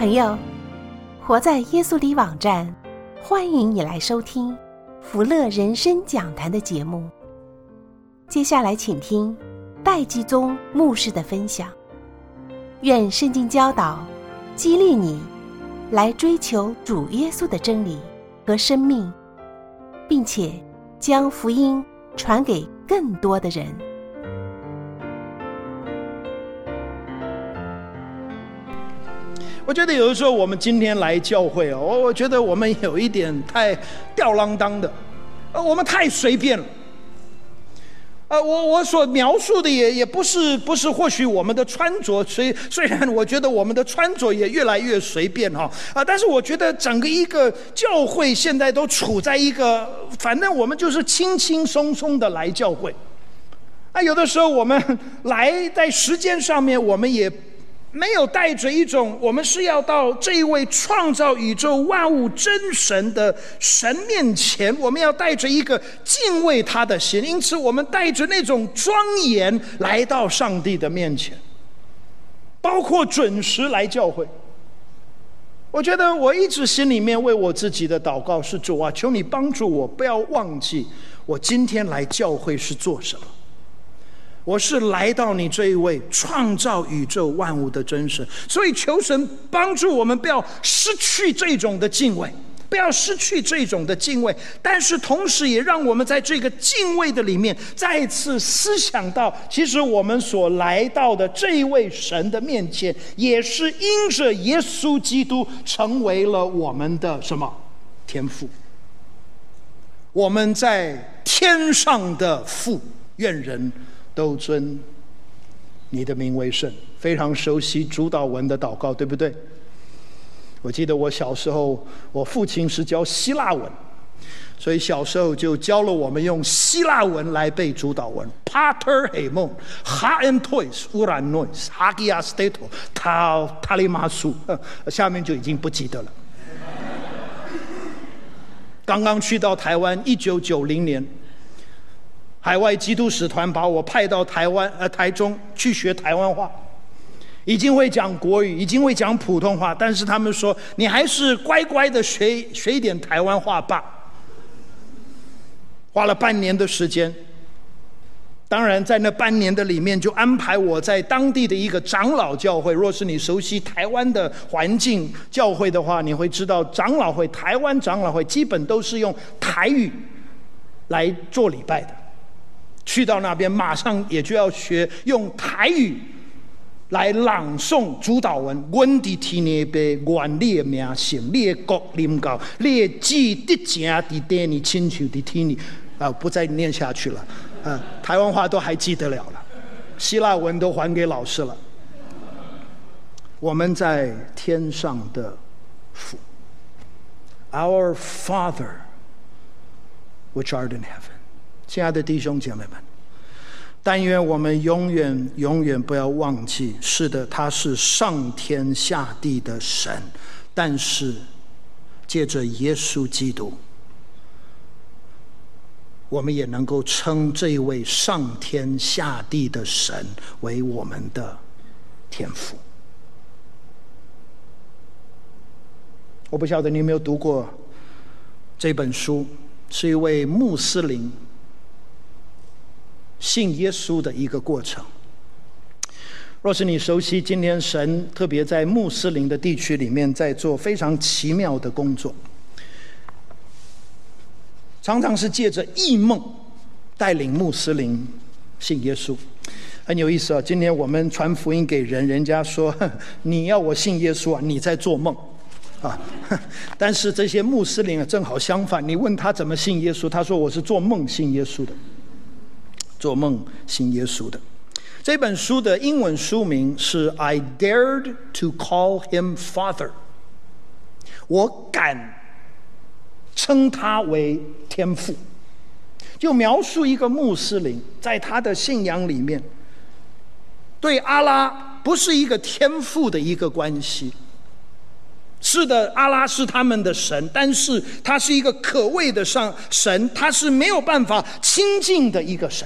朋友，活在耶稣里网站，欢迎你来收听福乐人生讲坛的节目。接下来请听戴基宗牧师的分享。愿圣经教导激励你来追求主耶稣的真理和生命，并且将福音传给更多的人。 我觉得有的时候我们今天来教会我觉得我们有一点太吊郎当的，我们太随便了。我所描述的也不是或许我们的穿着，虽然我觉得我们的穿着也越来越随便但是我觉得整个一个教会现在都处在一个，反正我们就是轻轻松松的来教会。有的时候我们来在时间上面，我们也没有带着一种我们是要到这一位创造宇宙万物真神的神面前，我们要带着一个敬畏他的心，因此我们带着那种庄严来到上帝的面前，包括准时来教会。我觉得我一直心里面为我自己的祷告是，主啊，求你帮助我不要忘记我今天来教会是做什么。我是来到你这一位创造宇宙万物的真神，所以求神帮助我们不要失去这种的敬畏，不要失去这种的敬畏，但是同时也让我们在这个敬畏的里面再一次思想到，其实我们所来到的这一位神的面前，也是因着耶稣基督成为了我们的什么？天父。我们在天上的父，愿人都尊你的名为圣。非常熟悉主祷文的祷告，对不对？我记得我小时候，我父亲是教希腊文，所以小时候就教了我们用希腊文来背主祷文。Pater hemon, ha entois, uranois, hagia steto, ta talimasu， 下面就已经不记得了。刚刚去到台湾，1990年。海外基督使团把我派到台中去学台湾话，已经会讲国语，已经会讲普通话，但是他们说你还是乖乖的学一点台湾话吧。花了半年的时间，当然在那半年的里面就安排我在当地的一个长老教会。若是你熟悉台湾的环境教会的话，你会知道长老会，台湾长老会基本都是用台语来做礼拜的。去到那边马上也就要学用台语来朗诵主祷文。阮伫天内杯，愿你的名圣，你的国临到，你的旨得成伫地里，亲像伫天里。不再念下去了。台湾话都还记得了了，希腊文都还给老师了。我们在天上的父 ，Our Father which art in heaven。亲爱的弟兄姐妹们，但愿我们永远不要忘记，是的，他是上天下地的神，但是借着耶稣基督，我们也能够称这一位上天下地的神为我们的天父。我不晓得你有没有读过这本书，是一位穆斯林信耶稣的一个过程。若是你熟悉，今天神特别在穆斯林的地区里面在做非常奇妙的工作，常常是借着异梦带领穆斯林信耶稣。很有意思今天我们传福音给人，人家说你要我信耶稣你在做梦但是这些穆斯林正好相反，你问他怎么信耶稣，他说我是做梦信耶稣的。做梦信耶稣的。这本书的英文书名是 I dared to call him Father， 我敢称他为天父。就描述一个穆斯林在他的信仰里面，对阿拉不是一个天父的一个关系。是的，阿拉是他们的神，但是他是一个可畏的神，他是没有办法亲近的一个神。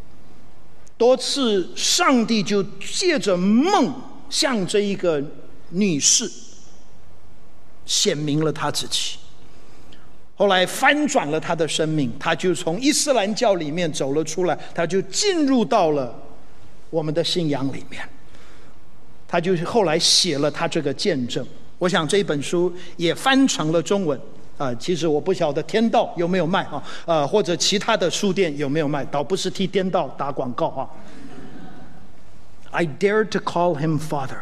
多次上帝就借着梦向这一个女士显明了她自己，后来翻转了她的生命，她就从伊斯兰教里面走了出来，她就进入到了我们的信仰里面，她就后来写了她这个见证。我想这本书也翻成了中文其实我不晓得天道有没有卖或者其他的书店有没有卖，倒不是替天道打广告I dare to call him Father，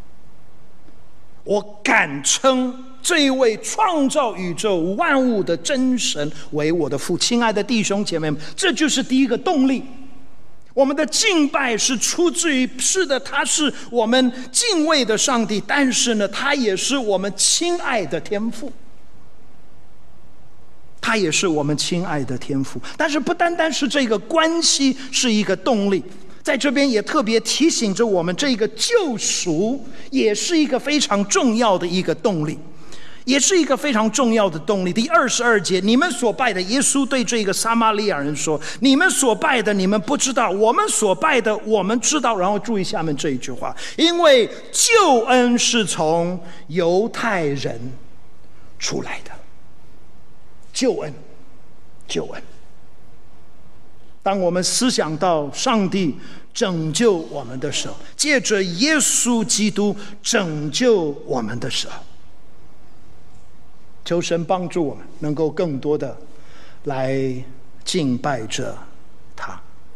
我敢称这一位创造宇宙万物的真神为我的父。亲爱的弟兄姐妹们，这就是第一个动力。我们的敬拜是出自于，是的，他是我们敬畏的上帝，但是呢，他也是我们亲爱的天父，他也是我们亲爱的天父。但是不单单是这个关系是一个动力，在这边也特别提醒着我们，这个救赎也是一个非常重要的一个动力，也是一个非常重要的动力。第22节，你们所拜的，耶稣对这个撒玛利亚人说，你们所拜的你们不知道，我们所拜的我们知道。然后注意下面这一句话，因为救恩是从犹太人出来的。救恩，救恩。当我们思想到上帝拯救我们的时候，借着耶稣基督拯救我们的时候，求神帮助我们能够更多的来敬拜着他。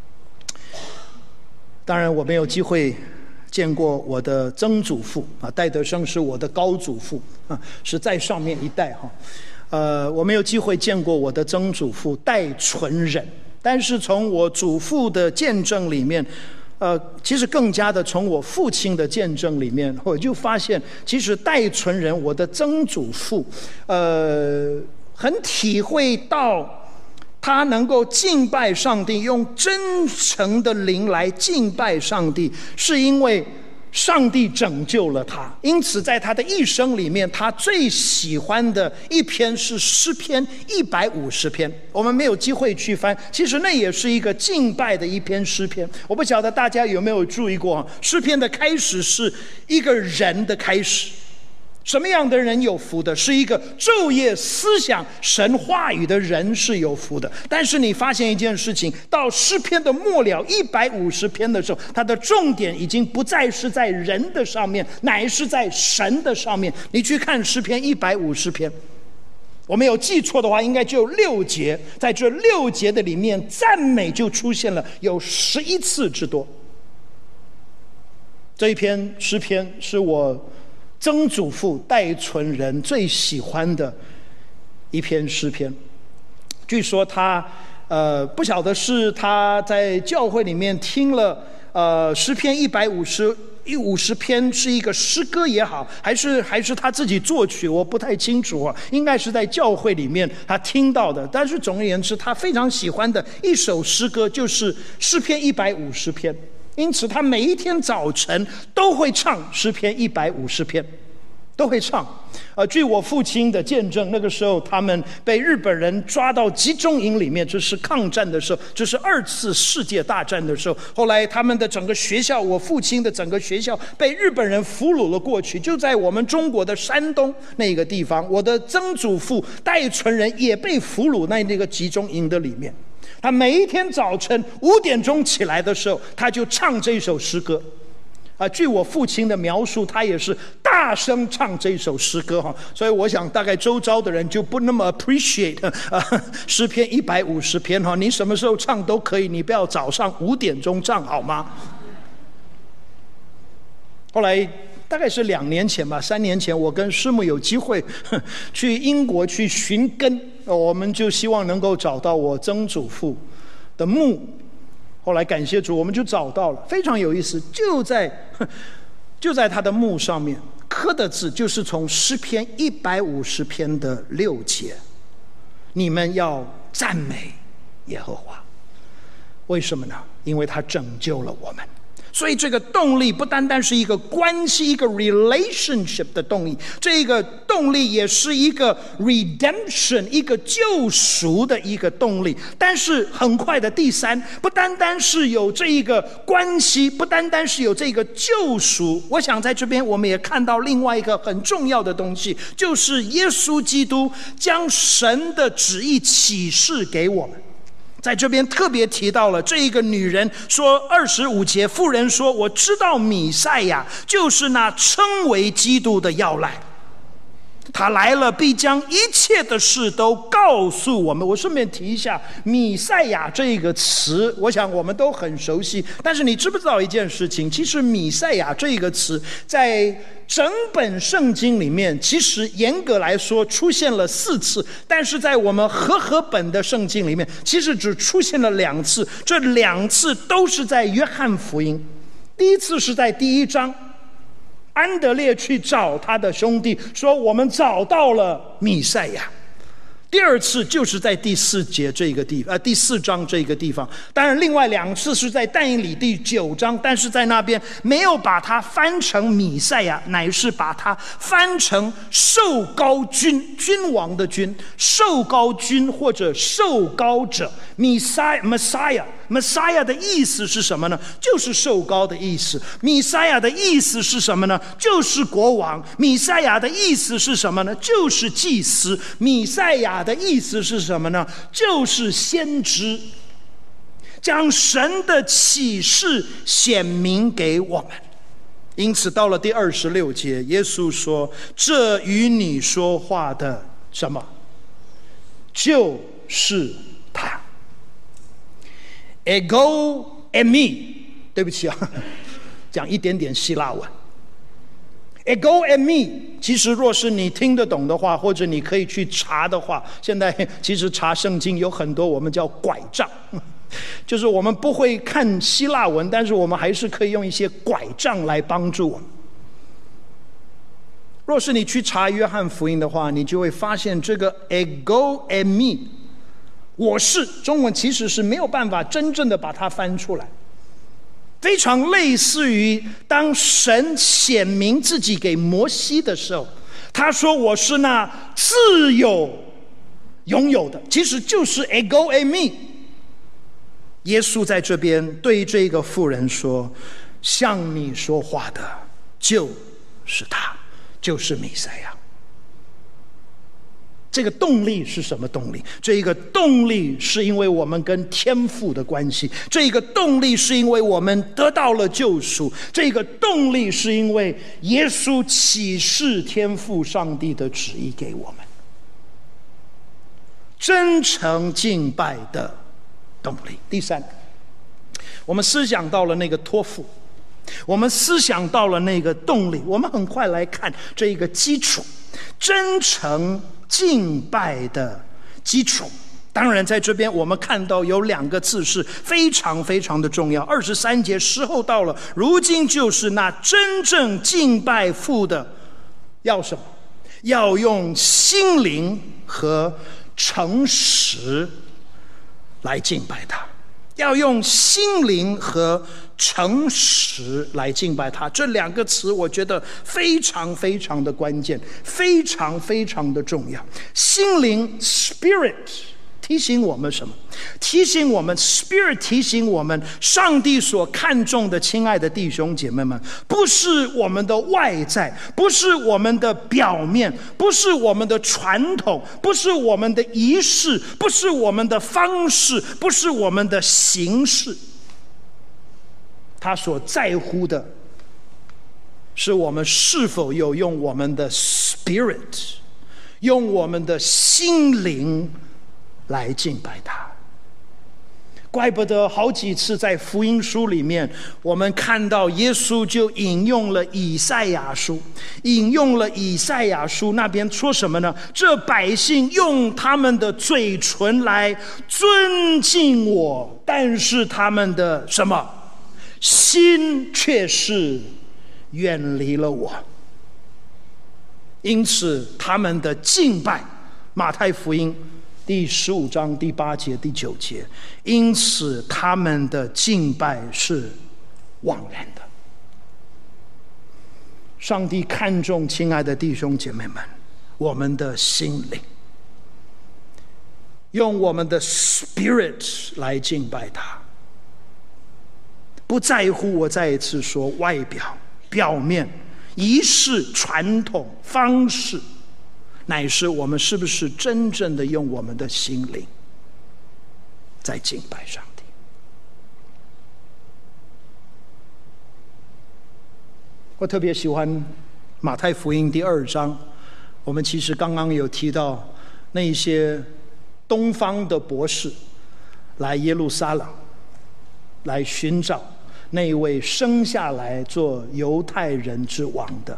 当然我没有机会见过我的曾祖父戴德生是我的高祖父是在上面一代我没有机会见过我的曾祖父戴纯仁，但是从我祖父的见证里面其实更加的从我父亲的见证里面，我就发现其实戴纯仁我的曾祖父很体会到他能够敬拜上帝，用真诚的灵来敬拜上帝，是因为上帝拯救了他。因此在他的一生里面，他最喜欢的一篇是诗篇150篇。我们没有机会去翻，其实那也是一个敬拜的一篇诗篇。我不晓得大家有没有注意过，诗篇的开始是一个人的开始。什么样的人有福的？是一个昼夜思想神话语的人是有福的。但是你发现一件事情，到诗篇的末了150篇的时候，它的重点已经不再是在人的上面，乃是在神的上面。你去看诗篇150篇，我没有记错的话应该就有6节，在这6节的里面，赞美就出现了有11次之多。这一篇诗篇是我曾祖父戴纯仁最喜欢的一篇诗篇。据说他不晓得是他在教会里面听了诗篇150篇是一个诗歌也好，还是他自己作曲，我不太清楚应该是在教会里面他听到的。但是总而言之，他非常喜欢的一首诗歌就是诗篇150篇，因此他每一天早晨都会唱诗篇150篇，都会唱。据我父亲的见证，那个时候他们被日本人抓到集中营里面，这是抗战的时候，这是2次世界大战的时候。后来他们的整个学校，我父亲的整个学校被日本人俘虏了过去，就在我们中国的山东那个地方。我的曾祖父戴纯仁也被俘虏在那个集中营的里面。他每一天早晨5点钟起来的时候，他就唱这首诗歌。据我父亲的描述，他也是大声唱这首诗歌所以我想大概周遭的人就不那么 appreciate 诗篇150篇你什么时候唱都可以，你不要早上5点钟唱好吗？后来大概是2年前吧，3年前，我跟师母有机会去英国去寻根，我们就希望能够找到我曾祖父的墓。后来感谢主，我们就找到了，非常有意思，就在他的墓上面刻的字就是从诗篇150篇的6节，你们要赞美耶和华。为什么呢？因为他拯救了我们。 所以这个动力不单单是一个关系，一个 relationship 的动力，这个动力也是一个 redemption， 一个救赎的一个动力。但是很快的，第三，不单单是有这一个关系，不单单是有这个救赎，我想在这边我们也看到另外一个很重要的东西，就是耶稣基督将神的旨意启示给我们。在这边特别提到了这一个女人说25节，妇人说，我知道弥赛亚就是那称为基督的要来，他来了必将一切的事都告诉我们。我顺便提一下弥赛亚这个词，我想我们都很熟悉，但是你知不知道一件事情，其实弥赛亚这个词在整本圣经里面其实严格来说出现了4次，但是在我们和本的圣经里面其实只出现了2次，这2次都是在约翰福音。第一次是在第1章，安德烈去找他的兄弟说，我们找到了弥赛亚。第2次就是在第4节这个第4章这个地方。当然另外2次是在但以理第9章，但是在那边没有把它翻成弥赛亚，乃是把它翻成受膏君，君王的君，受膏君或者受膏者。Messiah 的意思是什么呢？就是受膏的意思。弥赛亚的意思是什么呢？就是国王。弥赛亚的意思是什么呢？就是祭司。弥赛亚的意思是什么呢？就是先知，将神的启示显明给我们。因此到了第26节，耶稣说，这与你说话的什么？就是他。Ego eimi， 对不起啊，讲一点点希腊文。Ego eimi， 其实若是你听得懂的话，或者你可以去查的话，现在其实查圣经有很多我们叫拐杖，就是我们不会看希腊文，但是我们还是可以用一些拐杖来帮助我们。若是你去查约翰福音的话，你就会发现这个 Ego eimi，我是中文其实是没有办法真正的把它翻出来，非常类似于当神显明自己给摩西的时候，他说我是那自有拥有的，其实就是 Ego eimi。 耶稣在这边对这个妇人说，向你说话的就是他，就是弥赛亚。这个动力是什么动力？这个动力是因为我们跟天父的关系，这个动力是因为我们得到了救赎，这个动力是因为耶稣启示天父上帝的旨意给我们。真诚敬拜的动力。第三，我们思想到了那个托付，我们思想到了那个动力，我们很快来看这一个基础，真诚敬拜的基础。当然在这边我们看到有2个字是非常非常的重要。23节，时候到了，如今就是那真正敬拜父的，要什么？要用心灵和诚实来敬拜他，要用心灵和诚实来敬拜他。这2个词我觉得非常非常的关键，非常非常的重要。心灵 spirit 提醒我们什么？提醒我们 spirit 提醒我们，上帝所看重的，亲爱的弟兄姐妹们，不是我们的外在，不是我们的表面，不是我们的传统，不是我们的仪式，不是我们的方式，不是我们的形式。他所在乎的是我们是否有用我们的 spirit， 用我们的心灵来敬拜他。怪不得好几次在福音书里面，我们看到耶稣就引用了以赛亚书，那边说什么呢？这百姓用他们的嘴唇来尊敬我，但是他们的什么？心却是远离了我。因此他们的敬拜，马太福音第15章第8节第9节，因此他们的敬拜是枉然的。上帝看重，亲爱的弟兄姐妹们，我们的心灵，用我们的 spirit 来敬拜他，不在乎，我再一次说，外表、表面、仪式、传统、方式，乃是我们是不是真正的用我们的心灵在敬拜上帝。我特别喜欢马太福音第2章，我们其实刚刚有提到那一些东方的博士来耶路撒冷来寻找那一位生下来做犹太人之王的。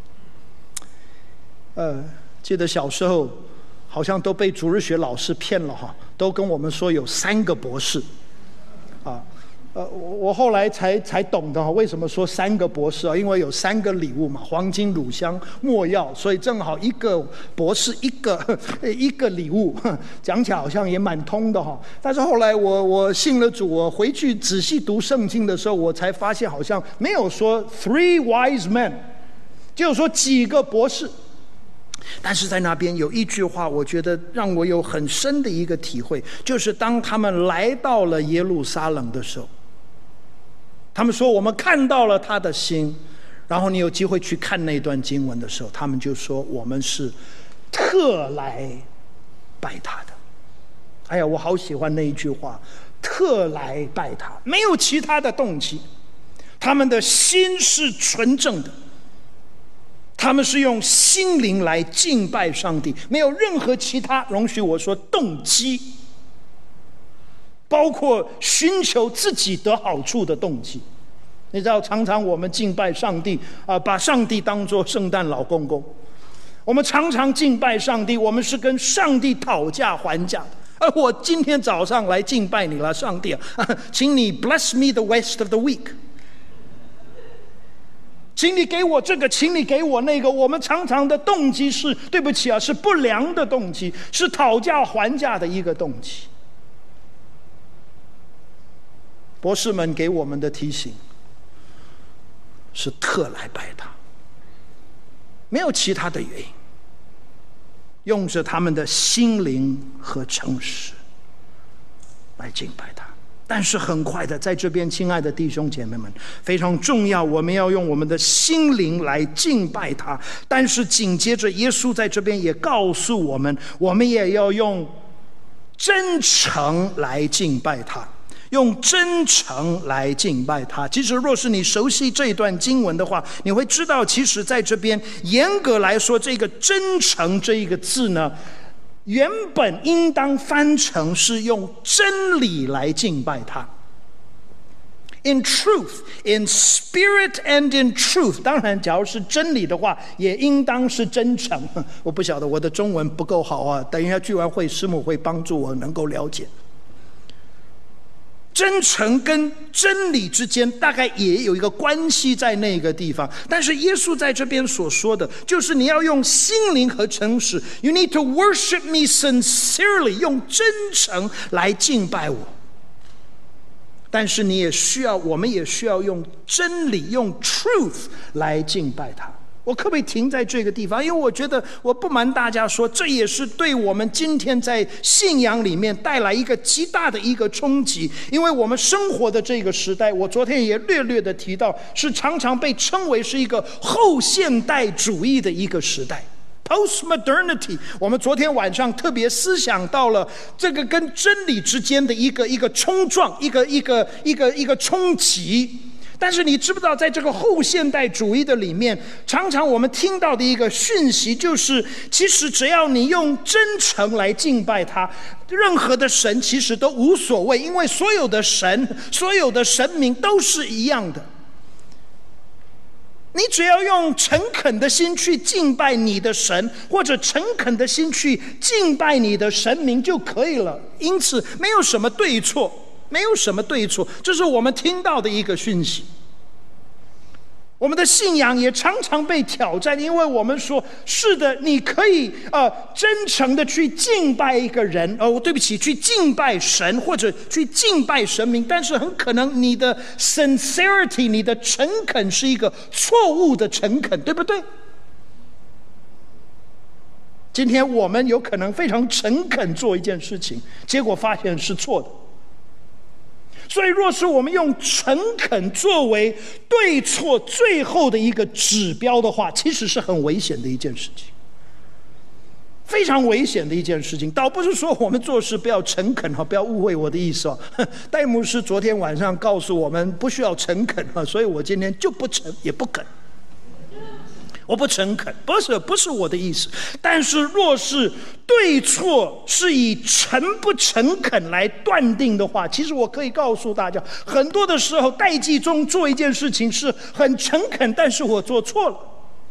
记得小时候好像都被主日学老师骗了哈，都跟我们说有3个博士啊。我后来才懂得为什么说3个博士啊，因为有3个礼物嘛，黄金、乳香、没药，所以正好一个博士一个礼物，讲起来好像也蛮通的哈。但是后来我信了主，我回去仔细读圣经的时候，我才发现好像没有说 3 wise men， 就是说几个博士。但是在那边有一句话，我觉得让我有很深的一个体会，就是当他们来到了耶路撒冷的时候，他们说我们看到了他的心，然后你有机会去看那段经文的时候，他们就说我们是特来拜他的。哎呀，我好喜欢那一句话，特来拜他，没有其他的动机，他们的心是纯正的，他们是用心灵来敬拜上帝，没有任何其他，容许我说动机，包括寻求自己得好处的动机。你知道，常常我们敬拜上帝把上帝当作圣诞老公公，我们常常敬拜上帝，我们是跟上帝讨价还价的。我今天早上来敬拜你了，上帝请你 bless me the rest of the week， 请你给我这个，请你给我那个。我们常常的动机是，对不起是不良的动机，是讨价还价的一个动机。博士们给我们的提醒是特来拜他，没有其他的原因，用着他们的心灵和诚实来敬拜他。但是很快的，在这边，亲爱的弟兄姐妹们，非常重要，我们要用我们的心灵来敬拜他。但是紧接着，耶稣在这边也告诉我们，我们也要用真诚来敬拜他，用真诚来敬拜他。其实若是你熟悉这一段经文的话，你会知道，其实在这边严格来说，这个真诚这一个字呢，原本应当翻成是用真理来敬拜他。In truth, in spirit and in truth。 当然假如是真理的话，也应当是真诚。我不晓得我的中文不够好啊，等一下聚完会师母会帮助我能够了解。真诚跟真理之间大概也有一个关系在那个地方，但是耶稣在这边所说的就是你要用心灵和诚实， You need to worship me sincerely， 用真诚来敬拜我。但是你也需要，我们也需要用真理，用 truth 来敬拜他。我可不可以停在这个地方？因为我觉得，我不瞒大家说，这也是对我们今天在信仰里面带来一个极大的一个冲击。因为我们生活的这个时代，我昨天也略略的提到，是常常被称为是一个后现代主义的一个时代 ，postmodernity。我们昨天晚上特别思想到了这个跟真理之间的一个冲撞，一个冲击。但是你知不知道，在这个后现代主义的里面，常常我们听到的一个讯息就是，其实只要你用真诚来敬拜他，任何的神其实都无所谓，因为所有的神、所有的神明都是一样的。你只要用诚恳的心去敬拜你的神，或者诚恳的心去敬拜你的神明就可以了。因此，没有什么对错。没有什么对错，这是我们听到的一个讯息。 我们的信仰也常常被挑战，因为我们说是的，你可以真诚的去敬拜一个人，对不起，去敬拜神或者去敬拜神明，但是很可能你的 sincerity， 你的诚恳是一个错误的诚恳，对不对？今天我们有可能非常诚恳做一件事情，结果发现是错的。所以若是我们用诚恳作为对错最后的一个指标的话，其实是很危险的一件事情，非常危险的一件事情。倒不是说我们做事不要诚恳，不要误会我的意思。戴牧师昨天晚上告诉我们不需要诚恳，所以我今天就不诚也不肯，我不诚恳，不是我的意思。但是若是对错是以诚不诚恳来断定的话，其实我可以告诉大家，很多的时候代际中做一件事情是很诚恳，但是我做错了，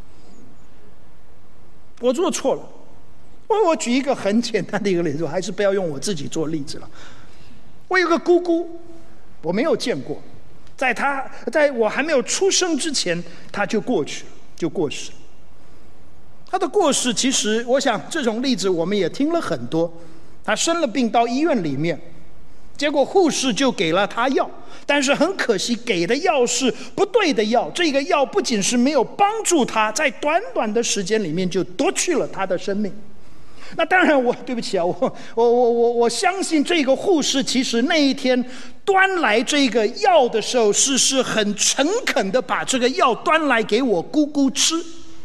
我举一个很简单的一个例子，我还是不要用我自己做例子了。我有个姑姑，我没有见过，在我还没有出生之前，她就过世了。他的过世，其实我想这种例子我们也听了很多。他生了病到医院里面，结果护士就给了他药，但是很可惜给的药是不对的药。这个药不仅是没有帮助他，在短短的时间里面就夺去了他的生命。那当然对不起啊，我相信这个护士其实那一天端来这个药的时候是很诚恳的把这个药端来给我姑姑吃，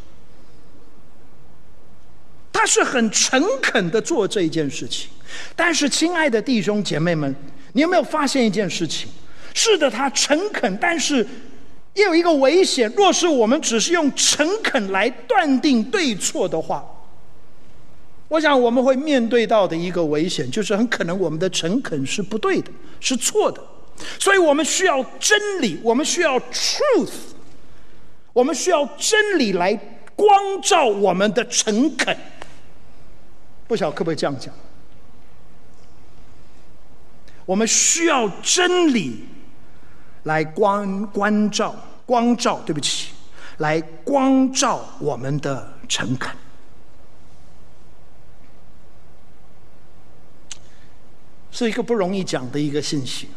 他是很诚恳的做这一件事情。但是亲爱的弟兄姐妹们，你有没有发现一件事情？是的，他诚恳，但是也有一个危险，若是我们只是用诚恳来断定对错的话，我想我们会面对到的一个危险，就是很可能我们的诚恳是不对的，是错的。所以我们需要真理，我们需要 truth， 我们需要真理来光照我们的诚恳。不晓得可不可以这样讲？我们需要真理来光照，对不起，来光照我们的诚恳。是一个不容易讲的一个信息。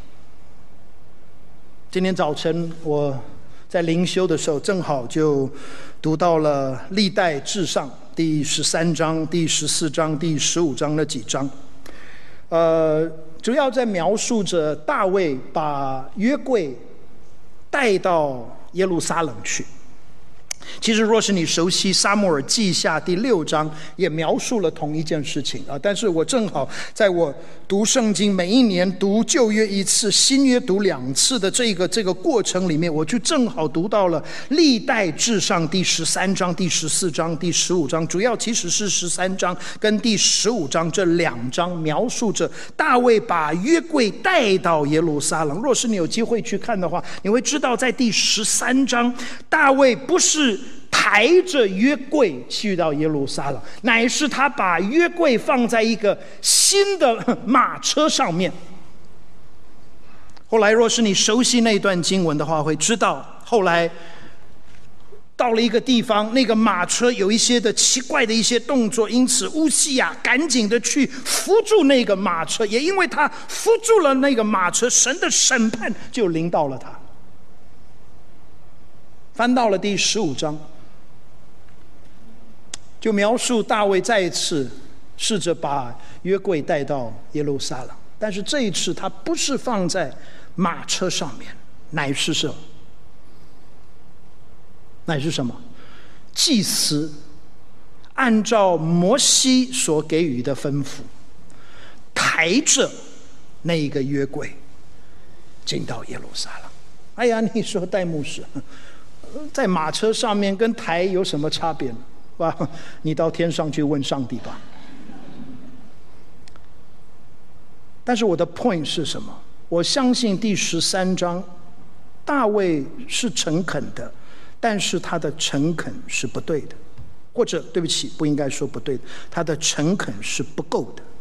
今天早晨我在灵修的时候，正好就读到了历代志上第13章、第14章、第15章那几章，主要在描述着大卫把约柜带到耶路撒冷去。其实若是你熟悉撒母耳记下第6章，也描述了同一件事情啊。但是我正好在我读圣经，每一年读旧约一次，新约读2次的这个过程里面，我就正好读到了历代志上第13章、第14章、第15章，主要其实是13章跟第15章这2章描述着大卫把约柜带到耶路撒冷。若是你有机会去看的话，你会知道在第13章，大卫不是抬着约柜去到耶路撒冷，乃是他把约柜放在一个新的马车上面。后来若是你熟悉那段经文的话，会知道后来到了一个地方，那个马车有一些的奇怪的一些动作，因此乌西雅赶紧的去扶住那个马车，也因为他扶住了那个马车，神的审判就临到了他。翻到了第15章，就描述大卫再一次试着把约柜带到耶路撒冷，但是这一次他不是放在马车上面，乃是什么？祭司按照摩西所给予的吩咐，抬着那一个约柜进到耶路撒冷。哎呀，你说戴牧师，在马车上面跟抬有什么差别呢？哇，你到天上去问上帝吧。但是我的 point 是什么？我相信第13章大卫是诚恳的，但是他的诚恳是不对的，或者对不起，不应该说不对的，他的诚恳是不够的，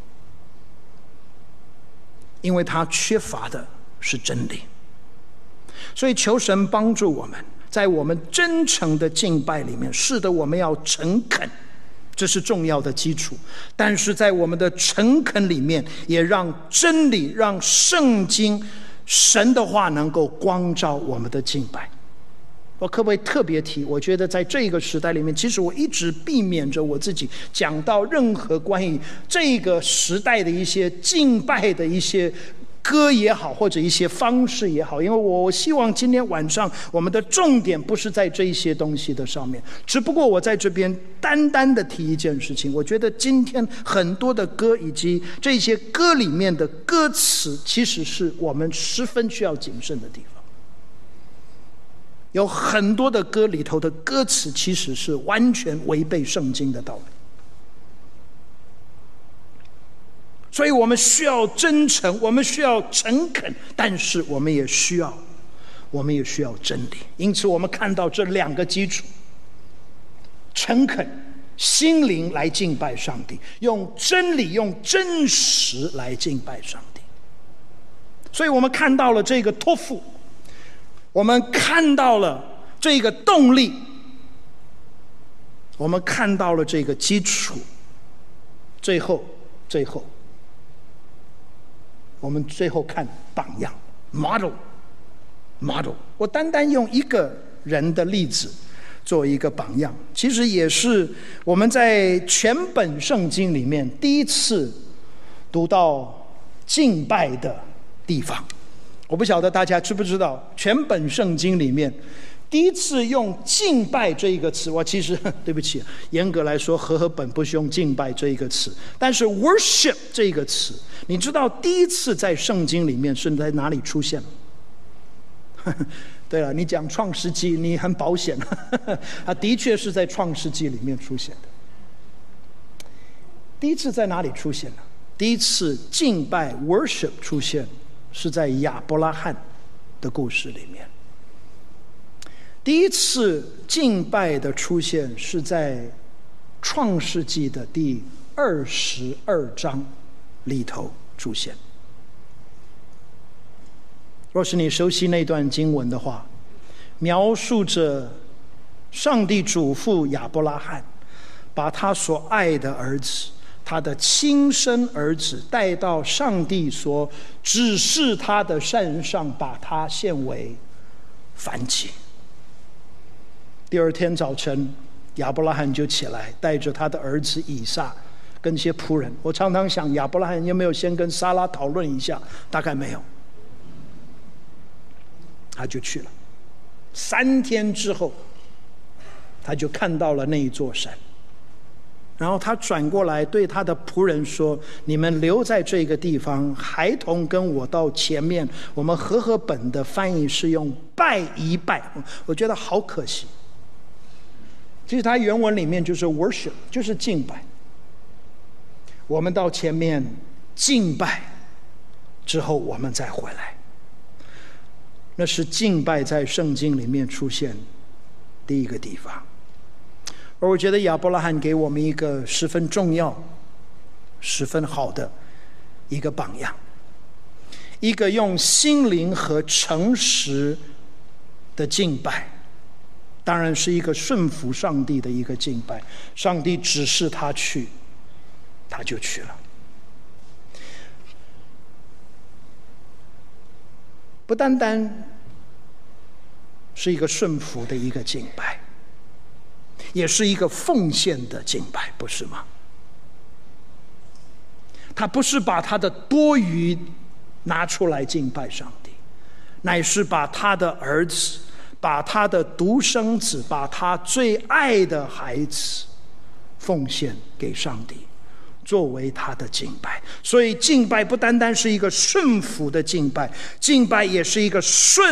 因为他缺乏的是真理。所以求神帮助我们， 在我们真诚的敬拜里面，是的，我们要诚恳，这是重要的基础。但是在我们的诚恳里面，也让真理、让圣经、神的话能够光照我们的敬拜。我可不可以特别提，我觉得在这个时代里面，其实我一直避免着我自己讲到任何关于这个时代的一些敬拜的一些歌也好，或者一些方式也好，因为我希望今天晚上我们的重点不是在这一些东西的上面，只不过我在这边单单的提一件事情，我觉得今天很多的歌以及这些歌里面的歌词，其实是我们十分需要谨慎的地方。有很多的歌里头的歌词其实是完全违背圣经的道理，所以我们需要真诚，我们需要诚恳，但是我们也需要真理。因此我们看到这两个基础，诚恳心灵来敬拜上帝，用真理用真实来敬拜上帝。所以我们看到了这个托付，我们看到了这个动力，我们看到了这个基础，最后我们最后看榜样 model。 我单单用一个人的例子做一个榜样，其实也是我们在全本圣经里面第一次读到敬拜的地方。我不晓得大家知不知道，全本圣经里面第一次用敬拜这一个词，我其实对不起，严格来说和合本不是用敬拜这一个词，但是 worship 这一个词，你知道第一次在圣经里面是在哪里出现吗？对了，你讲创世纪你很保险，它的确是在创世纪里面出现的。第一次在哪里出现呢？第一次敬拜 worship 出现是在亚伯拉罕的故事里面。第一次敬拜的出现是在创世纪的第22章里头出现。若是你熟悉那段经文的话，描述着上帝嘱咐亚伯拉罕把他所爱的儿子，他的亲生儿子带到上帝所指示他的山上，把他献为燔祭。第二天早晨，亚伯拉罕就起来，带着他的儿子以撒跟些仆人。我常常想，亚伯拉罕有没有先跟撒拉讨论一下？大概没有，他就去了。3天之后，他就看到了那一座山。然后他转过来对他的仆人说：你们留在这个地方，孩童跟我到前面。我们和合本的翻译是用拜一拜，我觉得好可惜。其实它原文里面就是 worship， 就是敬拜。我们到前面敬拜之后，我们再回来。那是敬拜在圣经里面出现第一个地方。而我觉得亚伯拉罕给我们一个十分重要、十分好的一个榜样，一个用心灵和诚实的敬拜，当然是一个顺服上帝的一个敬拜。上帝指示他去，他就去了。不单单是一个顺服的一个敬拜，也是一个奉献的敬拜，不是吗？他不是把他的多余拿出来敬拜上帝，乃是把他的儿子，把他的独生子，把他最爱的孩子奉献给上帝，作为他的敬拜。所以敬拜不单单是一个顺服的敬拜，敬拜也是一个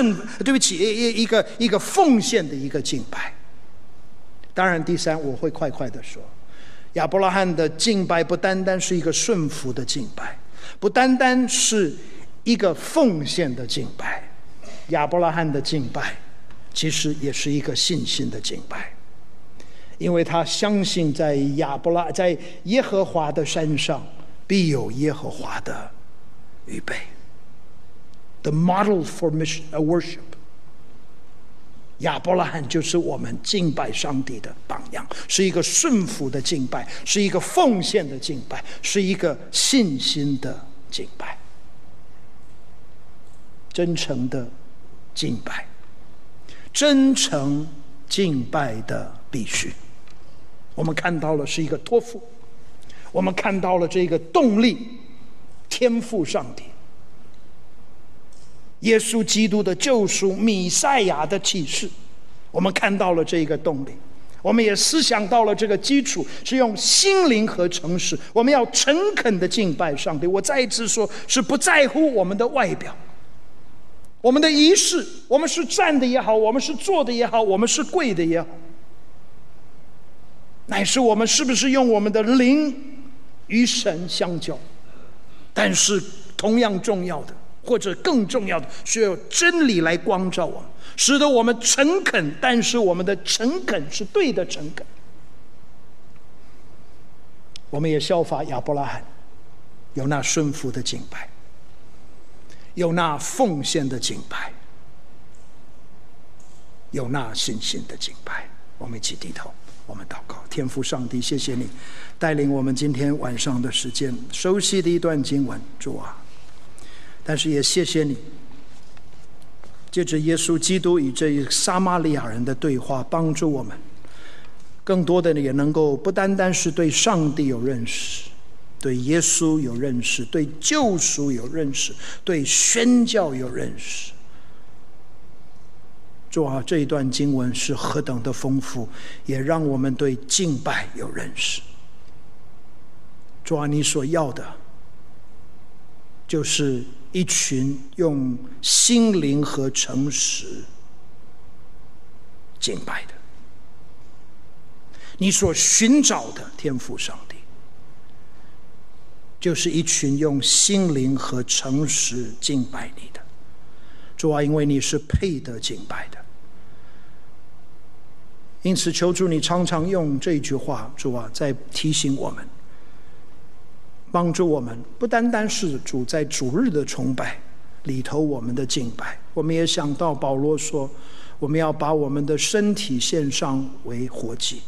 一个奉献的一个敬拜。当然第三，我会快快的说，亚伯拉罕的敬拜不单单是一个顺服的敬拜，不单单是一个奉献的敬拜，亚伯拉罕的敬拜其实也是一个信心的敬拜。因为他相信在耶和华的山上必有耶和华的预备。 The model for worship。 亚伯拉罕就是我们敬拜上帝的榜样，是一个顺服的敬拜，是一个奉献的敬拜，是一个信心的敬拜，真诚的敬拜，真诚敬拜的必须。我们看到了是一个托付，我们看到了这个动力，天父上帝，耶稣基督的救赎，弥赛亚的启示，我们看到了这个动力，我们也思想到了这个基础是用心灵和诚实，我们要诚恳的敬拜上帝。我再一次说，是不在乎我们的外表，我们的仪式，我们是站的也好，我们是坐的也好，我们是跪的也好，乃是我们是不是用我们的灵与神相交。但是同样重要的，或者更重要的，是有真理来光照我们，使得我们诚恳，但是我们的诚恳是对的诚恳。我们也效法亚伯拉罕，有那顺服的敬拜，有那奉献的敬拜，有那信心的敬拜。我们一起低头，我们祷告。天父上帝，谢谢你带领我们今天晚上的时间，熟悉的一段经文，主啊，但是也谢谢你借着耶稣基督与这撒玛利亚人的对话，帮助我们更多的也能够不单单是对上帝有认识，对耶稣有认识，对救赎有认识，对宣教有认识。主啊，这一段经文是何等的丰富，也让我们对敬拜有认识。主啊，你所要的就是一群用心灵和诚实敬拜的。你所寻找的天父上帝，就是一群用心灵和诚实敬拜你的。主啊，因为你是配得敬拜的，因此求主你常常用这句话，主啊，在提醒我们，帮助我们，不单单是主在主日的崇拜里头我们的敬拜，我们也想到保罗说，我们要把我们的身体献上为活祭。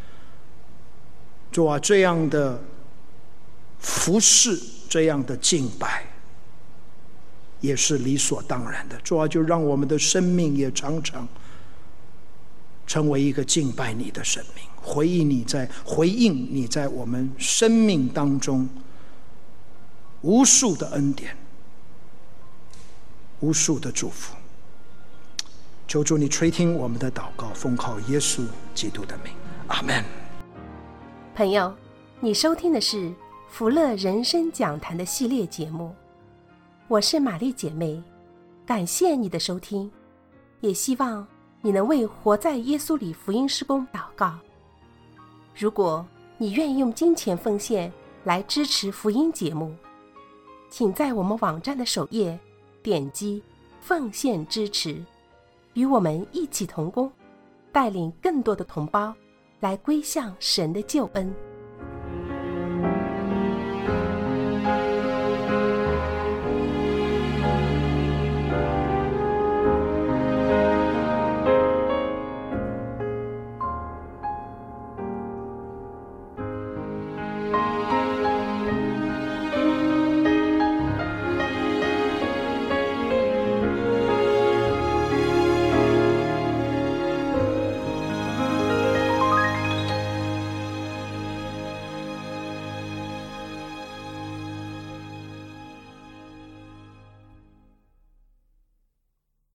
主啊，这样的服事，这样的敬拜也是理所当然的。主啊，就让我们的生命也常常成为一个敬拜你的生命，回应你在我们生命当中无数的恩典，无数的祝福。求主你垂听我们的祷告，奉靠耶稣基督的名，阿们。 朋友，你收听的是福乐人生讲坛的系列节目，我是玛丽姐妹，感谢你的收听，也希望你能为活在耶稣里福音事工祷告。如果你愿意用金钱奉献来支持福音节目，请在我们网站的首页点击奉献支持，与我们一起同工，带领更多的同胞来归向神的救恩。